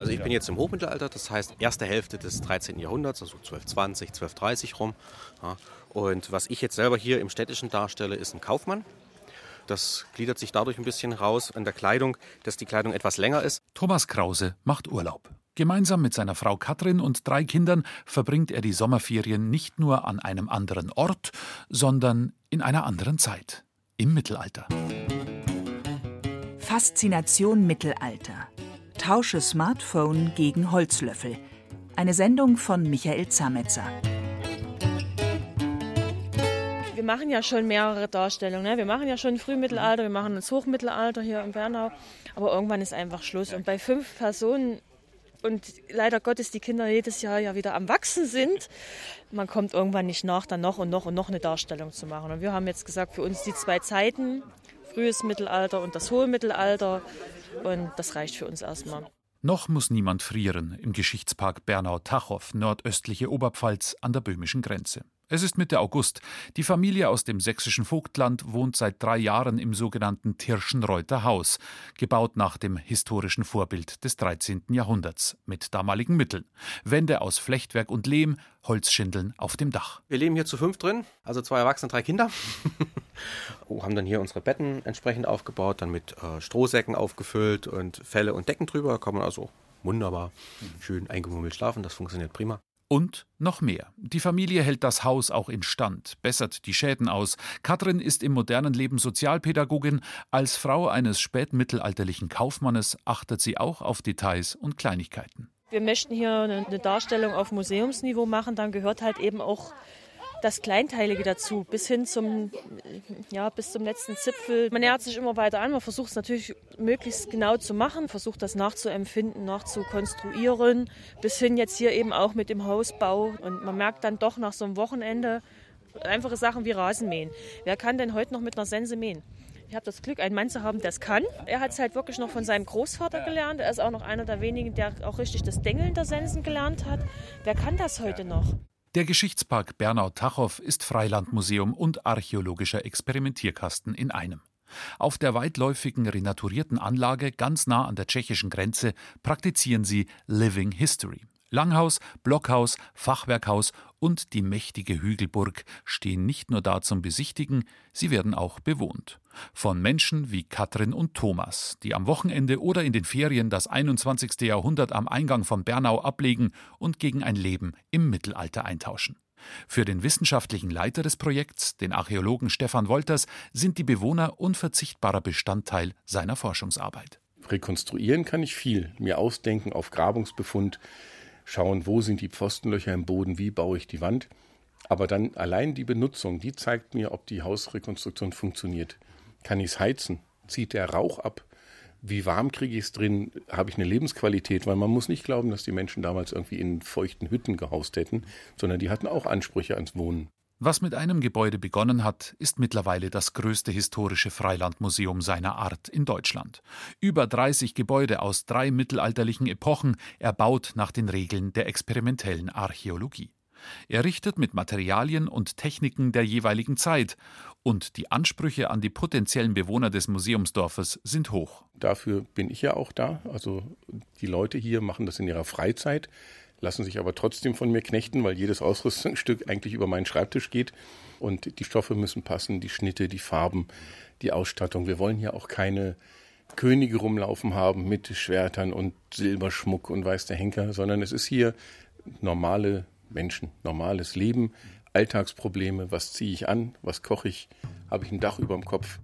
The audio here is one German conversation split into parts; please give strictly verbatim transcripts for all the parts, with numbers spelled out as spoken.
Also ich bin jetzt im Hochmittelalter, das heißt erste Hälfte des dreizehnten Jahrhunderts, also zwölf zwanzig, zwölf dreißig rum. Ja. Und was ich jetzt selber hier im Städtischen darstelle, ist ein Kaufmann. Das gliedert sich dadurch ein bisschen raus an der Kleidung, dass die Kleidung etwas länger ist. Thomas Krause macht Urlaub. Gemeinsam mit seiner Frau Katrin und drei Kindern verbringt er die Sommerferien nicht nur an einem anderen Ort, sondern in einer anderen Zeit, im Mittelalter. Faszination Mittelalter. Tausche Smartphone gegen Holzlöffel. Eine Sendung von Michael Zametzer. Wir machen ja schon mehrere Darstellungen. Ne? Wir machen ja schon Frühmittelalter, wir machen das Hochmittelalter hier in Bernau. Aber irgendwann ist einfach Schluss. Und bei fünf Personen und leider Gottes die Kinder jedes Jahr ja wieder am Wachsen sind, man kommt irgendwann nicht nach, dann noch und noch und noch eine Darstellung zu machen. Und wir haben jetzt gesagt, für uns die zwei Zeiten, frühes Mittelalter und das hohe Mittelalter. Und das reicht für uns erstmal. Noch muss niemand frieren im Geschichtspark Bernau-Tachow, nordöstliche Oberpfalz an der böhmischen Grenze. Es ist Mitte August. Die Familie aus dem sächsischen Vogtland wohnt seit drei Jahren im sogenannten Tirschenreuther Haus, gebaut nach dem historischen Vorbild des dreizehnten Jahrhunderts, mit damaligen Mitteln. Wände aus Flechtwerk und Lehm, Holzschindeln auf dem Dach. Wir leben hier zu fünf drin, also zwei Erwachsene, drei Kinder. Oh, haben dann hier unsere Betten entsprechend aufgebaut, dann mit äh, Strohsäcken aufgefüllt und Felle und Decken drüber. Da kann man also wunderbar schön eingemummelt schlafen, das funktioniert prima. Und noch mehr. Die Familie hält das Haus auch instand, bessert die Schäden aus. Katrin ist im modernen Leben Sozialpädagogin. Als Frau eines spätmittelalterlichen Kaufmannes achtet sie auch auf Details und Kleinigkeiten. Wir möchten hier eine Darstellung auf Museumsniveau machen, dann gehört halt eben auch das Kleinteilige dazu, bis hin zum, ja, bis zum letzten Zipfel. Man nähert sich immer weiter an, man versucht es natürlich möglichst genau zu machen, versucht das nachzuempfinden, nachzukonstruieren, bis hin jetzt hier eben auch mit dem Hausbau. Und man merkt dann doch nach so einem Wochenende einfache Sachen wie Rasenmähen. Wer kann denn heute noch mit einer Sense mähen? Ich habe das Glück, einen Mann zu haben, der es kann. Er hat es halt wirklich noch von seinem Großvater gelernt. Er ist auch noch einer der wenigen, der auch richtig das Dengeln der Sensen gelernt hat. Wer kann das heute noch? Der Geschichtspark Bernau-Tachow ist Freilandmuseum und archäologischer Experimentierkasten in einem. Auf der weitläufigen renaturierten Anlage ganz nah an der tschechischen Grenze praktizieren sie Living History. Langhaus, Blockhaus, Fachwerkhaus und die mächtige Hügelburg stehen nicht nur da zum Besichtigen, sie werden auch bewohnt. Von Menschen wie Katrin und Thomas, die am Wochenende oder in den Ferien das einundzwanzigste Jahrhundert am Eingang von Bernau ablegen und gegen ein Leben im Mittelalter eintauschen. Für den wissenschaftlichen Leiter des Projekts, den Archäologen Stefan Wolters, sind die Bewohner unverzichtbarer Bestandteil seiner Forschungsarbeit. Rekonstruieren kann ich viel, mir ausdenken auf Grabungsbefund, schauen, wo sind die Pfostenlöcher im Boden, wie baue ich die Wand. Aber dann allein die Benutzung, die zeigt mir, ob die Hausrekonstruktion funktioniert. Kann ich es heizen? Zieht der Rauch ab? Wie warm kriege ich es drin? Habe ich eine Lebensqualität? Weil man muss nicht glauben, dass die Menschen damals irgendwie in feuchten Hütten gehaust hätten, sondern die hatten auch Ansprüche ans Wohnen. Was mit einem Gebäude begonnen hat, ist mittlerweile das größte historische Freilandmuseum seiner Art in Deutschland. Über dreißig Gebäude aus drei mittelalterlichen Epochen, erbaut nach den Regeln der experimentellen Archäologie. Errichtet mit Materialien und Techniken der jeweiligen Zeit. Und die Ansprüche an die potenziellen Bewohner des Museumsdorfes sind hoch. Dafür bin ich ja auch da. Also die Leute hier machen das in ihrer Freizeit, lassen sich aber trotzdem von mir knechten, weil jedes Ausrüstungsstück eigentlich über meinen Schreibtisch geht. Und die Stoffe müssen passen, die Schnitte, die Farben, die Ausstattung. Wir wollen hier auch keine Könige rumlaufen haben mit Schwertern und Silberschmuck und weiß der Henker, sondern es ist hier normale Menschen, normales Leben, Alltagsprobleme. Was ziehe ich an? Was koche ich? Habe ich ein Dach über dem Kopf?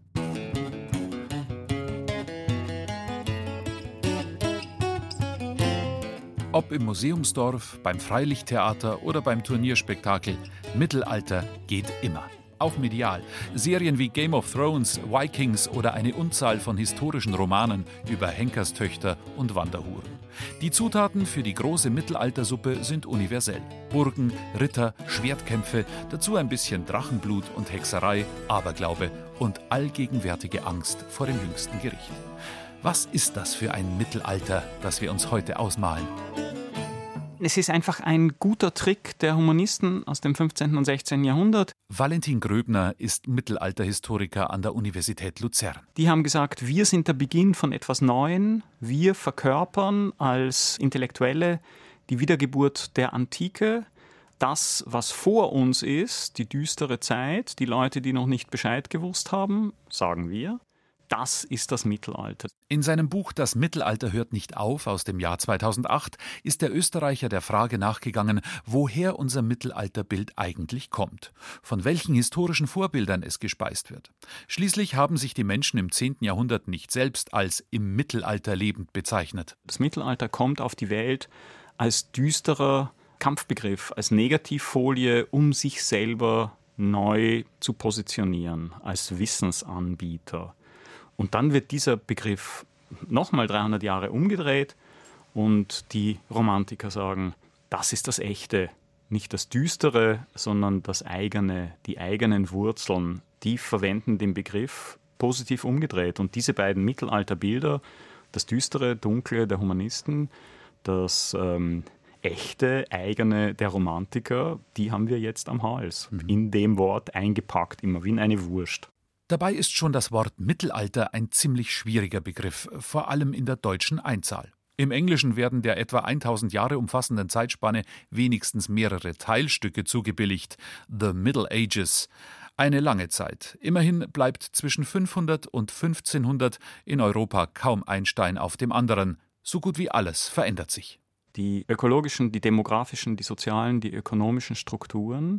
Ob im Museumsdorf, beim Freilichttheater oder beim Turnierspektakel, Mittelalter geht immer. Auch medial. Serien wie Game of Thrones, Vikings oder eine Unzahl von historischen Romanen über Henkerstöchter und Wanderhuren. Die Zutaten für die große Mittelaltersuppe sind universell. Burgen, Ritter, Schwertkämpfe, dazu ein bisschen Drachenblut und Hexerei, Aberglaube und allgegenwärtige Angst vor dem jüngsten Gericht. Was ist das für ein Mittelalter, das wir uns heute ausmalen? Es ist einfach ein guter Trick der Humanisten aus dem fünfzehnten und sechzehnten Jahrhundert. Valentin Gröbner ist Mittelalterhistoriker an der Universität Luzern. Die haben gesagt, wir sind der Beginn von etwas Neuem. Wir verkörpern als Intellektuelle die Wiedergeburt der Antike. Das, was vor uns ist, die düstere Zeit, die Leute, die noch nicht Bescheid gewusst haben, sagen wir. Das ist das Mittelalter. In seinem Buch »Das Mittelalter hört nicht auf« aus dem Jahr zweitausendacht ist der Österreicher der Frage nachgegangen, woher unser Mittelalterbild eigentlich kommt, von welchen historischen Vorbildern es gespeist wird. Schließlich haben sich die Menschen im zehnten Jahrhundert nicht selbst als im Mittelalter lebend bezeichnet. Das Mittelalter kommt auf die Welt als düsterer Kampfbegriff, als Negativfolie, um sich selber neu zu positionieren, als Wissensanbieter. Und dann wird dieser Begriff nochmal dreihundert Jahre umgedreht und die Romantiker sagen, das ist das Echte, nicht das Düstere, sondern das eigene, die eigenen Wurzeln. Die verwenden den Begriff positiv umgedreht. Und diese beiden Mittelalterbilder, das Düstere, Dunkle der Humanisten, das ähm, Echte, Eigene der Romantiker, die haben wir jetzt am Hals. Mhm. In dem Wort eingepackt, immer wie in eine Wurst. Dabei ist schon das Wort Mittelalter ein ziemlich schwieriger Begriff, vor allem in der deutschen Einzahl. Im Englischen werden der etwa tausend Jahre umfassenden Zeitspanne wenigstens mehrere Teilstücke zugebilligt. The Middle Ages. Eine lange Zeit. Immerhin bleibt zwischen fünfhundert und fünfzehnhundert in Europa kaum ein Stein auf dem anderen. So gut wie alles verändert sich. Die ökologischen, die demografischen, die sozialen, die ökonomischen Strukturen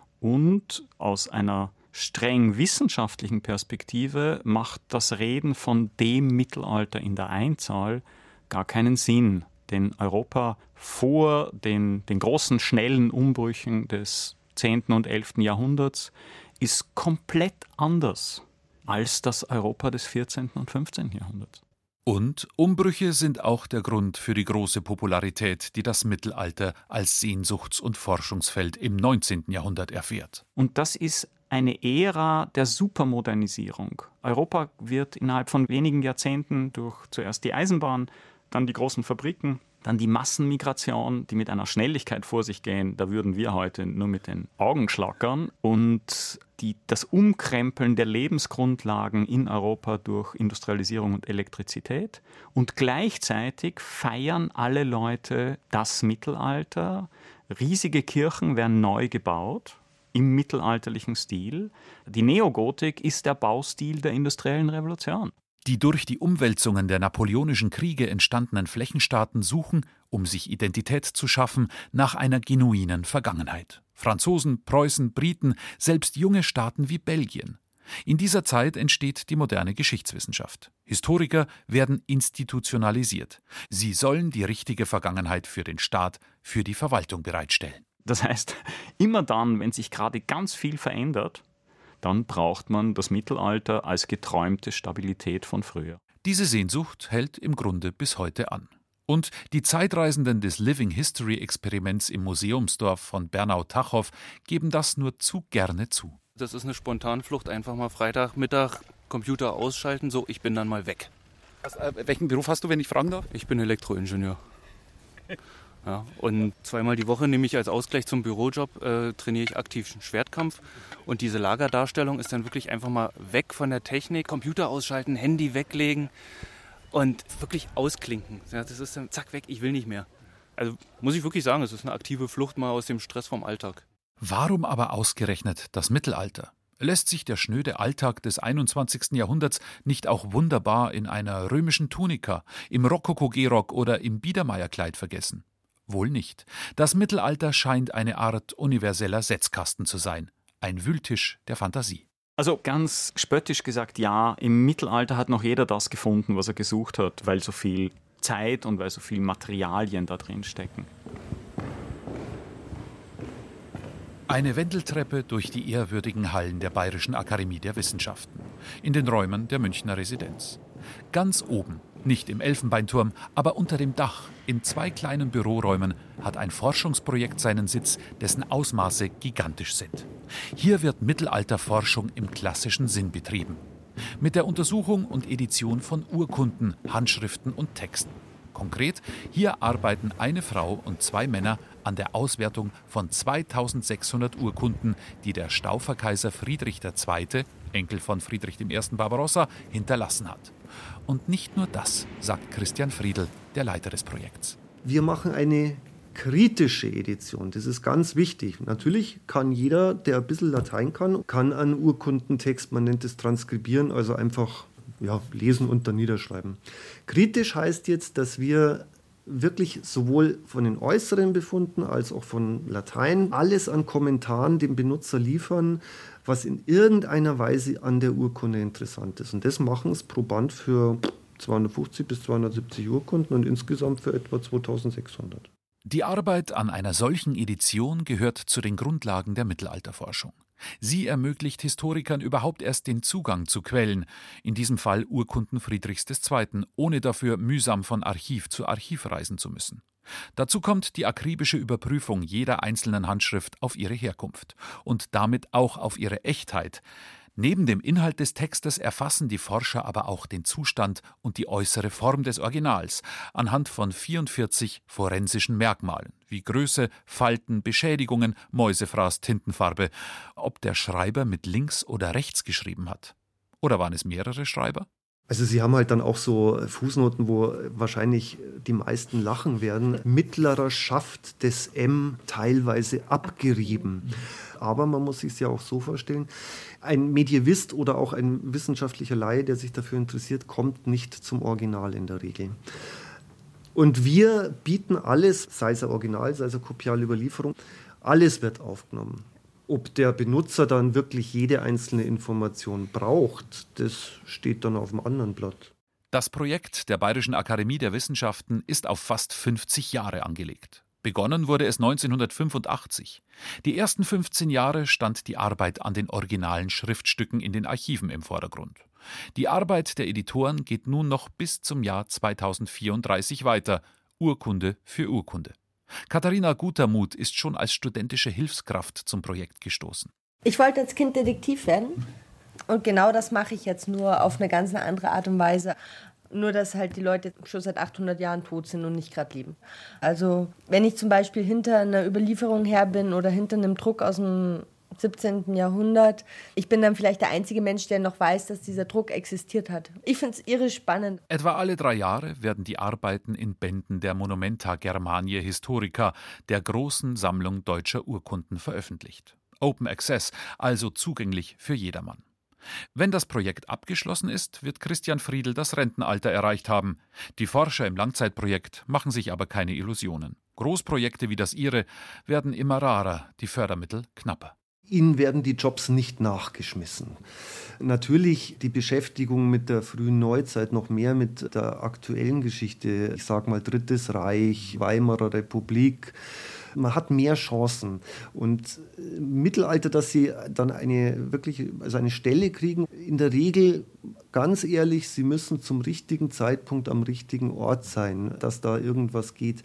und aus einer streng wissenschaftlichen Perspektive macht das Reden von dem Mittelalter in der Einzahl gar keinen Sinn. Denn Europa vor den, den großen, schnellen Umbrüchen des zehnten und elften Jahrhunderts ist komplett anders als das Europa des vierzehnten und fünfzehnten Jahrhunderts. Und Umbrüche sind auch der Grund für die große Popularität, die das Mittelalter als Sehnsuchts- und Forschungsfeld im neunzehnten Jahrhundert erfährt. Und das ist eine Ära der Supermodernisierung. Europa wird innerhalb von wenigen Jahrzehnten durch zuerst die Eisenbahn, dann die großen Fabriken, dann die Massenmigration, die mit einer Schnelligkeit vor sich gehen, da würden wir heute nur mit den Augen schlackern. Und die, das Umkrempeln der Lebensgrundlagen in Europa durch Industrialisierung und Elektrizität. Und gleichzeitig feiern alle Leute das Mittelalter. Riesige Kirchen werden neu gebaut im mittelalterlichen Stil. Die Neogotik ist der Baustil der industriellen Revolution. Die durch die Umwälzungen der napoleonischen Kriege entstandenen Flächenstaaten suchen, um sich Identität zu schaffen, nach einer genuinen Vergangenheit. Franzosen, Preußen, Briten, selbst junge Staaten wie Belgien. In dieser Zeit entsteht die moderne Geschichtswissenschaft. Historiker werden institutionalisiert. Sie sollen die richtige Vergangenheit für den Staat, für die Verwaltung bereitstellen. Das heißt, immer dann, wenn sich gerade ganz viel verändert, dann braucht man das Mittelalter als geträumte Stabilität von früher. Diese Sehnsucht hält im Grunde bis heute an. Und die Zeitreisenden des Living History Experiments im Museumsdorf von Bernau-Tachow geben das nur zu gerne zu. Das ist eine Spontanflucht, einfach mal Freitagmittag Computer ausschalten, so, ich bin dann mal weg. Was, äh, welchen Beruf hast du, wenn ich fragen darf? Ich bin Elektroingenieur. Ja, und zweimal die Woche nehme ich als Ausgleich zum Bürojob, äh, trainiere ich aktiv Schwertkampf. Und diese Lagerdarstellung ist dann wirklich einfach mal weg von der Technik, Computer ausschalten, Handy weglegen und wirklich ausklinken. Ja, das ist dann zack weg, ich will nicht mehr. Also muss ich wirklich sagen, es ist eine aktive Flucht mal aus dem Stress vom Alltag. Warum aber ausgerechnet das Mittelalter? Lässt sich der schnöde Alltag des einundzwanzigsten Jahrhunderts nicht auch wunderbar in einer römischen Tunika, im Rokoko-Gehrock oder im Biedermeierkleid vergessen? Wohl nicht. Das Mittelalter scheint eine Art universeller Setzkasten zu sein. Ein Wühltisch der Fantasie. Also ganz spöttisch gesagt, ja, im Mittelalter hat noch jeder das gefunden, was er gesucht hat, weil so viel Zeit und weil so viel Materialien da drin stecken. Eine Wendeltreppe durch die ehrwürdigen Hallen der Bayerischen Akademie der Wissenschaften. In den Räumen der Münchner Residenz. Ganz oben, nicht im Elfenbeinturm, aber unter dem Dach, in zwei kleinen Büroräumen, hat ein Forschungsprojekt seinen Sitz, dessen Ausmaße gigantisch sind. Hier wird Mittelalterforschung im klassischen Sinn betrieben. Mit der Untersuchung und Edition von Urkunden, Handschriften und Texten. Konkret, hier arbeiten eine Frau und zwei Männer an der Auswertung von zweitausendsechshundert Urkunden, die der Stauferkaiser Friedrich der Zweite., Enkel von Friedrich der Erste. Barbarossa, hinterlassen hat. Und nicht nur das, sagt Christian Friedl, der Leiter des Projekts. Wir machen eine kritische Edition, das ist ganz wichtig. Natürlich kann jeder, der ein bisschen Latein kann, kann einen Urkundentext, man nennt es transkribieren, also einfach ja, lesen und dann niederschreiben. Kritisch heißt jetzt, dass wir wirklich sowohl von den äußeren Befunden als auch von Latein alles an Kommentaren dem Benutzer liefern, was in irgendeiner Weise an der Urkunde interessant ist. Und das machen es pro Band für zweihundertfünfzig bis zweihundertsiebzig Urkunden und insgesamt für etwa zweitausendsechshundert. Die Arbeit an einer solchen Edition gehört zu den Grundlagen der Mittelalterforschung. Sie ermöglicht Historikern überhaupt erst den Zugang zu Quellen, in diesem Fall Urkunden Friedrichs des Zweiten., ohne dafür mühsam von Archiv zu Archiv reisen zu müssen. Dazu kommt die akribische Überprüfung jeder einzelnen Handschrift auf ihre Herkunft und damit auch auf ihre Echtheit. Neben dem Inhalt des Textes erfassen die Forscher aber auch den Zustand und die äußere Form des Originals anhand von vierundvierzig forensischen Merkmalen, wie Größe, Falten, Beschädigungen, Mäusefraß, Tintenfarbe, ob der Schreiber mit links oder rechts geschrieben hat. Oder waren es mehrere Schreiber? Also sie haben halt dann auch so Fußnoten, wo wahrscheinlich die meisten lachen werden. Mittlerer Schaft des M teilweise abgerieben. Aber man muss sich es ja auch so vorstellen, ein Medievist oder auch ein wissenschaftlicher Laie, der sich dafür interessiert, kommt nicht zum Original in der Regel. Und wir bieten alles, sei es ein Original, sei es eine kopiale Überlieferung, alles wird aufgenommen. Ob der Benutzer dann wirklich jede einzelne Information braucht, das steht dann auf dem anderen Blatt. Das Projekt der Bayerischen Akademie der Wissenschaften ist auf fast fünfzig Jahre angelegt. Begonnen wurde es neunzehnhundertfünfundachtzig. Die ersten fünfzehn Jahre stand die Arbeit an den originalen Schriftstücken in den Archiven im Vordergrund. Die Arbeit der Editoren geht nun noch bis zum Jahr zweitausendvierunddreißig weiter, Urkunde für Urkunde. Katharina Gutermuth ist schon als studentische Hilfskraft zum Projekt gestoßen. Ich wollte als Kind Detektiv werden und genau das mache ich jetzt nur auf eine ganz andere Art und Weise. Nur, dass halt die Leute schon seit achthundert Jahren tot sind und nicht gerade leben. Also, wenn ich zum Beispiel hinter einer Überlieferung her bin oder hinter einem Druck aus dem siebzehnten Jahrhundert, ich bin dann vielleicht der einzige Mensch, der noch weiß, dass dieser Druck existiert hat. Ich finde es irre spannend. Etwa alle drei Jahre werden die Arbeiten in Bänden der Monumenta Germaniae Historica, der großen Sammlung deutscher Urkunden, veröffentlicht. Open Access, also zugänglich für jedermann. Wenn das Projekt abgeschlossen ist, wird Christian Friedl das Rentenalter erreicht haben. Die Forscher im Langzeitprojekt machen sich aber keine Illusionen. Großprojekte wie das ihre werden immer rarer, die Fördermittel knapper. Ihnen werden die Jobs nicht nachgeschmissen. Natürlich die Beschäftigung mit der frühen Neuzeit, noch mehr mit der aktuellen Geschichte, ich sage mal Drittes Reich, Weimarer Republik. Man hat mehr Chancen. Und im Mittelalter, dass sie dann eine wirklich also eine Stelle kriegen, in der Regel, ganz ehrlich, sie müssen zum richtigen Zeitpunkt am richtigen Ort sein, dass da irgendwas geht.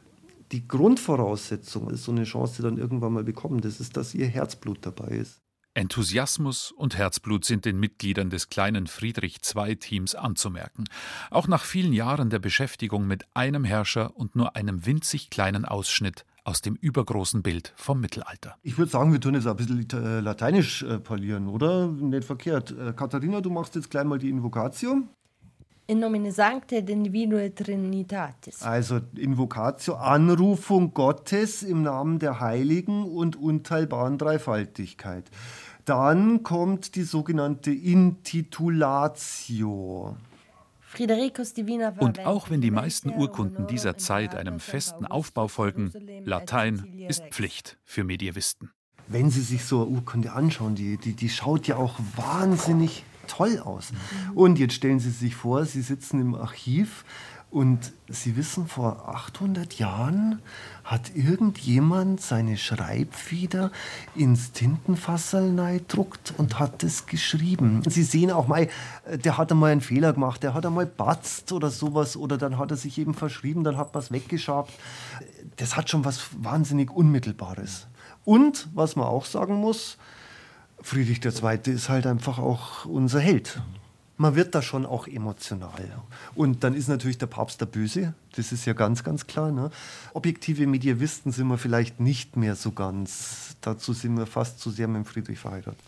Die Grundvoraussetzung, so eine Chance dann irgendwann mal bekommen, das ist, dass ihr Herzblut dabei ist. Enthusiasmus und Herzblut sind den Mitgliedern des kleinen Friedrich-zwei-Teams anzumerken. Auch nach vielen Jahren der Beschäftigung mit einem Herrscher und nur einem winzig kleinen Ausschnitt aus dem übergroßen Bild vom Mittelalter. Ich würde sagen, wir tun jetzt ein bisschen lateinisch parlieren, oder? Nicht verkehrt. Katharina, du machst jetzt gleich mal die Invocatio. In nomine Sancte Divinae Trinitatis. Also Invocatio, Anrufung Gottes im Namen der Heiligen und unteilbaren Dreifaltigkeit. Dann kommt die sogenannte Intitulatio. Und auch wenn die meisten Urkunden dieser Zeit einem festen Aufbau folgen, Latein ist Pflicht für Medievisten. Wenn Sie sich so eine Urkunde anschauen, die, die, die schaut ja auch wahnsinnig toll aus. Und jetzt stellen Sie sich vor, Sie sitzen im Archiv und Sie wissen, vor achthundert Jahren hat irgendjemand seine Schreibfeder ins Tintenfasserl gedruckt und hat es geschrieben. Sie sehen auch mal, der hat einmal einen Fehler gemacht, der hat einmal batzt oder sowas oder dann hat er sich eben verschrieben, dann hat man es weggeschabt. Das hat schon was wahnsinnig Unmittelbares. Und, was man auch sagen muss, Friedrich der Zweite ist halt einfach auch unser Held. man wird da schon auch emotional. Und dann ist natürlich der Papst der Böse, das ist ja ganz, ganz klar. Ne? Objektive Medievisten sind wir vielleicht nicht mehr so ganz. Dazu sind wir fast zu sehr mit dem Friedrich verheiratet.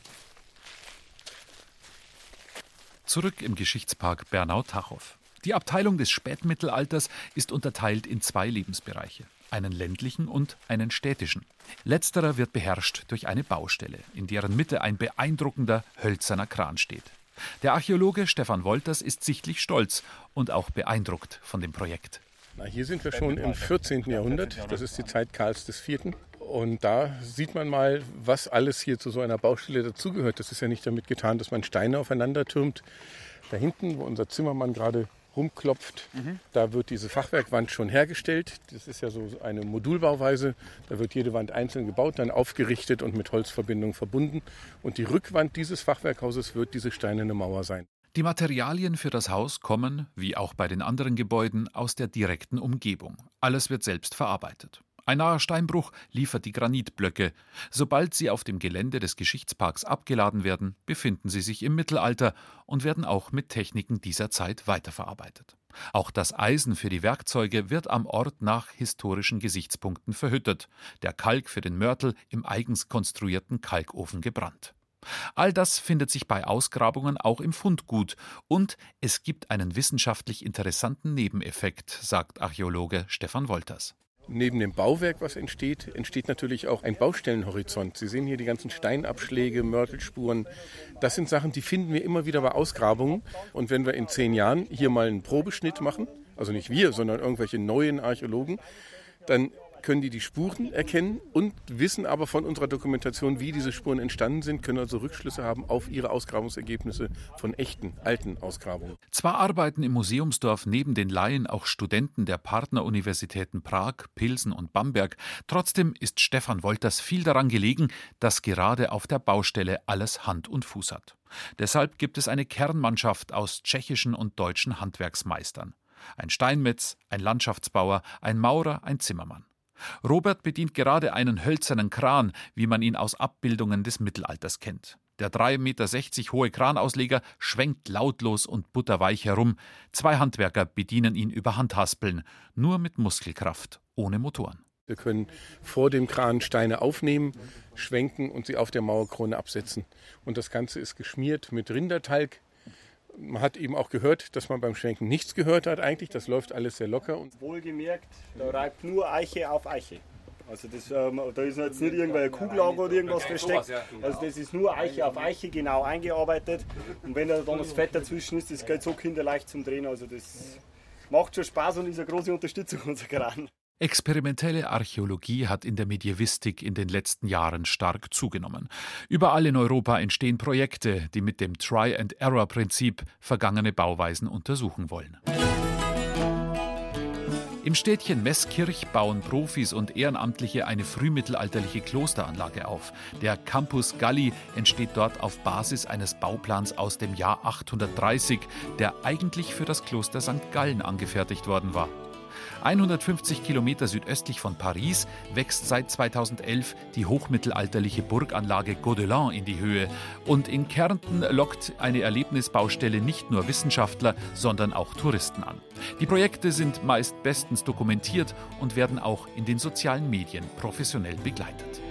Zurück im Geschichtspark Bernau-Tachow. Die Abteilung des Spätmittelalters ist unterteilt in zwei Lebensbereiche, einen ländlichen und einen städtischen. Letzterer wird beherrscht durch eine Baustelle, in deren Mitte ein beeindruckender hölzerner Kran steht. Der Archäologe Stefan Wolters ist sichtlich stolz und auch beeindruckt von dem Projekt. Na, hier sind wir schon im vierzehnten Jahrhundert, das ist die Zeit Karls des Vierten. Und da sieht man mal, was alles hier zu so einer Baustelle dazugehört. Das ist ja nicht damit getan, dass man Steine aufeinander türmt. Da hinten, wo unser Zimmermann gerade rumklopft, mhm. da wird diese Fachwerkwand schon hergestellt. Das ist ja so eine Modulbauweise. Da wird jede Wand einzeln gebaut, dann aufgerichtet und mit Holzverbindungen verbunden. Und die Rückwand dieses Fachwerkhauses wird diese steinerne Mauer sein. Die Materialien für das Haus kommen, wie auch bei den anderen Gebäuden, aus der direkten Umgebung. Alles wird selbst verarbeitet. Ein naher Steinbruch liefert die Granitblöcke. Sobald sie auf dem Gelände des Geschichtsparks abgeladen werden, befinden sie sich im Mittelalter und werden auch mit Techniken dieser Zeit weiterverarbeitet. Auch das Eisen für die Werkzeuge wird am Ort nach historischen Gesichtspunkten verhüttet, der Kalk für den Mörtel im eigens konstruierten Kalkofen gebrannt. All das findet sich bei Ausgrabungen auch im Fundgut und es gibt einen wissenschaftlich interessanten Nebeneffekt, sagt Archäologe Stefan Wolters. Neben dem Bauwerk, was entsteht, entsteht natürlich auch ein Baustellenhorizont. Sie sehen hier die ganzen Steinabschläge, Mörtelspuren. Das sind Sachen, die finden wir immer wieder bei Ausgrabungen. Und wenn wir in zehn Jahren hier mal einen Probeschnitt machen, also nicht wir, sondern irgendwelche neuen Archäologen, dann können die die Spuren erkennen und wissen aber von unserer Dokumentation, wie diese Spuren entstanden sind, können also Rückschlüsse haben auf ihre Ausgrabungsergebnisse von echten, alten Ausgrabungen. Zwar arbeiten im Museumsdorf neben den Laien auch Studenten der Partneruniversitäten Prag, Pilsen und Bamberg, trotzdem ist Stefan Wolters viel daran gelegen, dass gerade auf der Baustelle alles Hand und Fuß hat. Deshalb gibt es eine Kernmannschaft aus tschechischen und deutschen Handwerksmeistern. Ein Steinmetz, ein Landschaftsbauer, ein Maurer, ein Zimmermann. Robert bedient gerade einen hölzernen Kran, wie man ihn aus Abbildungen des Mittelalters kennt. Der drei Meter sechzig hohe Kranausleger schwenkt lautlos und butterweich herum. Zwei Handwerker bedienen ihn über Handhaspeln, nur mit Muskelkraft, ohne Motoren. Wir können vor dem Kran Steine aufnehmen, schwenken und sie auf der Mauerkrone absetzen. Und das Ganze ist geschmiert mit Rindertalg. Man hat eben auch gehört, dass man beim Schwenken nichts gehört hat eigentlich. Das läuft alles sehr locker. Und wohlgemerkt, da reibt nur Eiche auf Eiche. Also das, ähm, da ist jetzt nicht irgendwelche Kugellager oder irgendwas versteckt. Also das ist nur Eiche auf Eiche genau eingearbeitet. Und wenn da dann das Fett dazwischen ist, das geht so kinderleicht zum Drehen. Also das macht schon Spaß und ist eine große Unterstützung unserer Kran. Experimentelle Archäologie hat in der Medievistik in den letzten Jahren stark zugenommen. Überall in Europa entstehen Projekte, die mit dem Try-and-Error-Prinzip vergangene Bauweisen untersuchen wollen. Im Städtchen Meßkirch bauen Profis und Ehrenamtliche eine frühmittelalterliche Klosteranlage auf. Der Campus Galli entsteht dort auf Basis eines Bauplans aus dem Jahr achthundertdreißig, der eigentlich für das Kloster Sankt Gallen angefertigt worden war. hundertfünfzig Kilometer südöstlich von Paris wächst seit zweitausendelf die hochmittelalterliche Burganlage Gaudelin in die Höhe. Und in Kärnten lockt eine Erlebnisbaustelle nicht nur Wissenschaftler, sondern auch Touristen an. Die Projekte sind meist bestens dokumentiert und werden auch in den sozialen Medien professionell begleitet.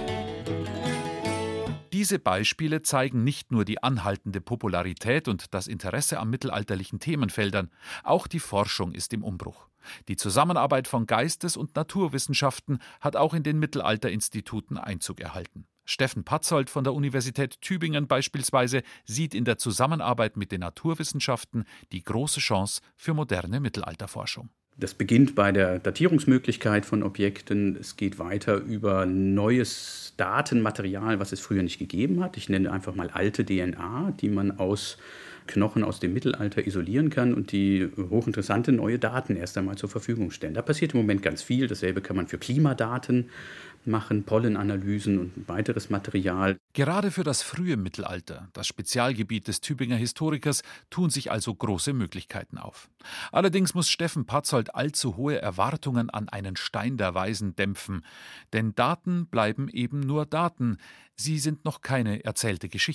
Diese Beispiele zeigen nicht nur die anhaltende Popularität und das Interesse an mittelalterlichen Themenfeldern, auch die Forschung ist im Umbruch. Die Zusammenarbeit von Geistes- und Naturwissenschaften hat auch in den Mittelalterinstituten Einzug erhalten. Steffen Patzold von der Universität Tübingen beispielsweise sieht in der Zusammenarbeit mit den Naturwissenschaften die große Chance für moderne Mittelalterforschung. Das beginnt bei der Datierungsmöglichkeit von Objekten. Es geht weiter über neues Datenmaterial, was es früher nicht gegeben hat. Ich nenne einfach mal alte D N A, die man aus Knochen aus dem Mittelalter isolieren kann und die hochinteressante neue Daten erst einmal zur Verfügung stellen. Da passiert im Moment ganz viel. Dasselbe kann man für Klimadaten machen, Pollenanalysen und weiteres Material. Gerade für das frühe Mittelalter, das Spezialgebiet des Tübinger Historikers, tun sich also große Möglichkeiten auf. Allerdings muss Steffen Patzold allzu hohe Erwartungen an einen Stein der Weisen dämpfen. Denn Daten bleiben eben nur Daten. Sie sind noch keine erzählte Geschichte.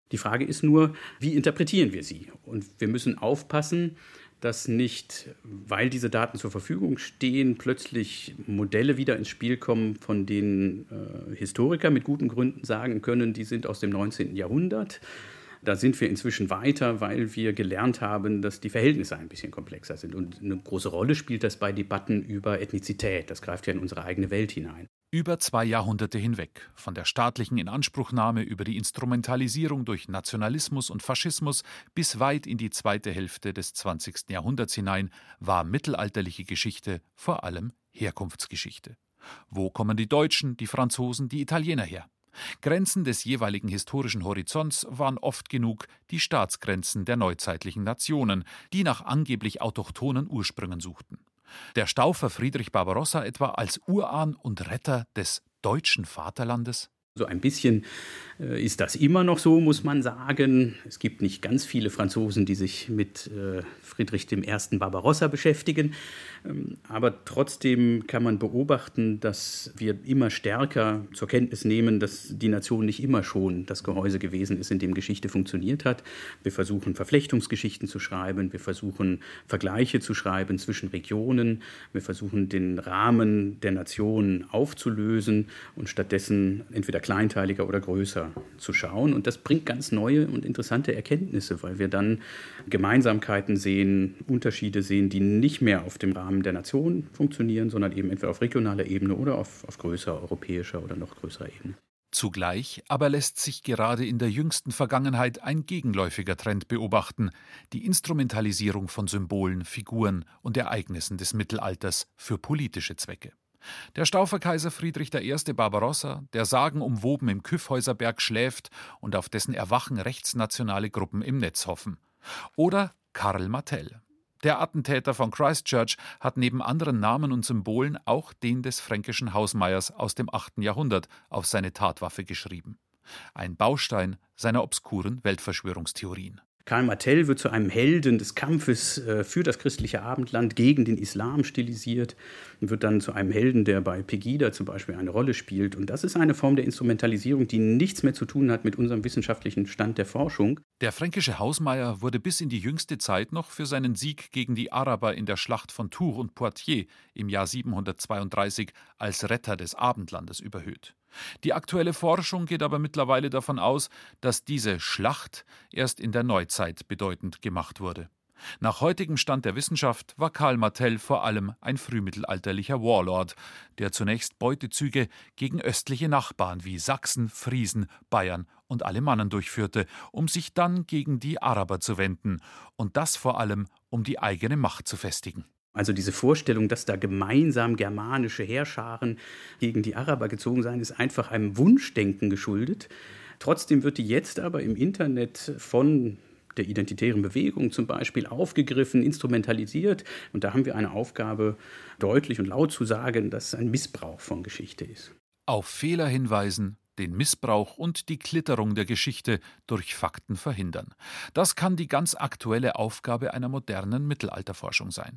Die Frage ist nur, wie interpretieren wir sie? Und wir müssen aufpassen, dass nicht, weil diese Daten zur Verfügung stehen, plötzlich Modelle wieder ins Spiel kommen, von denen äh, Historiker mit guten Gründen sagen können, die sind aus dem neunzehnten Jahrhundert. Da sind wir inzwischen weiter, weil wir gelernt haben, dass die Verhältnisse ein bisschen komplexer sind. Und eine große Rolle spielt das bei Debatten über Ethnizität. Das greift ja in unsere eigene Welt hinein. Über zwei Jahrhunderte hinweg, von der staatlichen Inanspruchnahme über die Instrumentalisierung durch Nationalismus und Faschismus bis weit in die zweite Hälfte des zwanzigsten Jahrhunderts hinein, war mittelalterliche Geschichte vor allem Herkunftsgeschichte. Wo kommen die Deutschen, die Franzosen, die Italiener her? Grenzen des jeweiligen historischen Horizonts waren oft genug die Staatsgrenzen der neuzeitlichen Nationen, die nach angeblich autochthonen Ursprüngen suchten. Der Staufer Friedrich Barbarossa etwa als Urahn und Retter des deutschen Vaterlandes? So ein bisschen äh, ist das immer noch so, muss man sagen. Es gibt nicht ganz viele Franzosen, die sich mit äh, Friedrich dem Ersten Barbarossa beschäftigen. Ähm, aber trotzdem kann man beobachten, dass wir immer stärker zur Kenntnis nehmen, dass die Nation nicht immer schon das Gehäuse gewesen ist, in dem Geschichte funktioniert hat. Wir versuchen Verflechtungsgeschichten zu schreiben, wir versuchen Vergleiche zu schreiben zwischen Regionen, wir versuchen den Rahmen der Nation aufzulösen und stattdessen entweder kleinteiliger oder größer zu schauen. Und das bringt ganz neue und interessante Erkenntnisse, weil wir dann Gemeinsamkeiten sehen, Unterschiede sehen, die nicht mehr auf dem Rahmen der Nation funktionieren, sondern eben entweder auf regionaler Ebene oder auf, auf größerer europäischer oder noch größerer Ebene. Zugleich aber lässt sich gerade in der jüngsten Vergangenheit ein gegenläufiger Trend beobachten: die Instrumentalisierung von Symbolen, Figuren und Ereignissen des Mittelalters für politische Zwecke. Der Stauferkaiser Friedrich der Erste Barbarossa, der sagenumwoben im Kyffhäuserberg schläft und auf dessen Erwachen rechtsnationale Gruppen im Netz hoffen. Oder Karl Martell. Der Attentäter von Christchurch hat neben anderen Namen und Symbolen auch den des fränkischen Hausmeiers aus dem achten Jahrhundert auf seine Tatwaffe geschrieben. Ein Baustein seiner obskuren Weltverschwörungstheorien. Karl Martell wird zu einem Helden des Kampfes für das christliche Abendland gegen den Islam stilisiert und wird dann zu einem Helden, der bei Pegida zum Beispiel eine Rolle spielt. Und das ist eine Form der Instrumentalisierung, die nichts mehr zu tun hat mit unserem wissenschaftlichen Stand der Forschung. Der fränkische Hausmeier wurde bis in die jüngste Zeit noch für seinen Sieg gegen die Araber in der Schlacht von Tours und Poitiers im Jahr siebenhundertzweiunddreißig als Retter des Abendlandes überhöht. Die aktuelle Forschung geht aber mittlerweile davon aus, dass diese Schlacht erst in der Neuzeit bedeutend gemacht wurde. Nach heutigem Stand der Wissenschaft war Karl Martell vor allem ein frühmittelalterlicher Warlord, der zunächst Beutezüge gegen östliche Nachbarn wie Sachsen, Friesen, Bayern und Alemannen durchführte, um sich dann gegen die Araber zu wenden, und das vor allem, um die eigene Macht zu festigen. Also diese Vorstellung, dass da gemeinsam germanische Heerscharen gegen die Araber gezogen seien, ist einfach einem Wunschdenken geschuldet. Trotzdem wird die jetzt aber im Internet von der identitären Bewegung zum Beispiel aufgegriffen, instrumentalisiert. Und da haben wir eine Aufgabe, deutlich und laut zu sagen, dass es ein Missbrauch von Geschichte ist. Auf Fehler hinweisen, den Missbrauch und die Klitterung der Geschichte durch Fakten verhindern. Das kann die ganz aktuelle Aufgabe einer modernen Mittelalterforschung sein.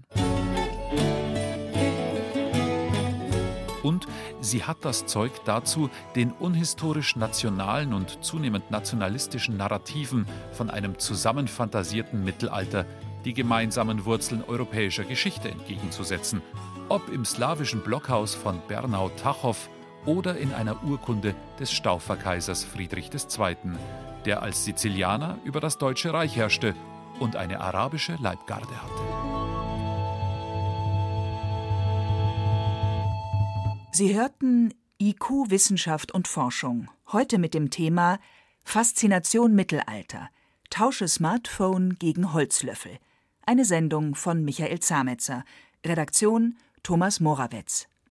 Und sie hat das Zeug dazu, den unhistorisch nationalen und zunehmend nationalistischen Narrativen von einem zusammenfantasierten Mittelalter die gemeinsamen Wurzeln europäischer Geschichte entgegenzusetzen. Ob im slawischen Blockhaus von Bernau Tachow oder in einer Urkunde des Stauferkaisers Friedrich der Zweite., der als Sizilianer über das Deutsche Reich herrschte und eine arabische Leibgarde hatte. Sie hörten I Q Wissenschaft und Forschung. Heute mit dem Thema Faszination Mittelalter. Tausche Smartphone gegen Holzlöffel. Eine Sendung von Michael Zametzer. Redaktion Thomas Morawetz.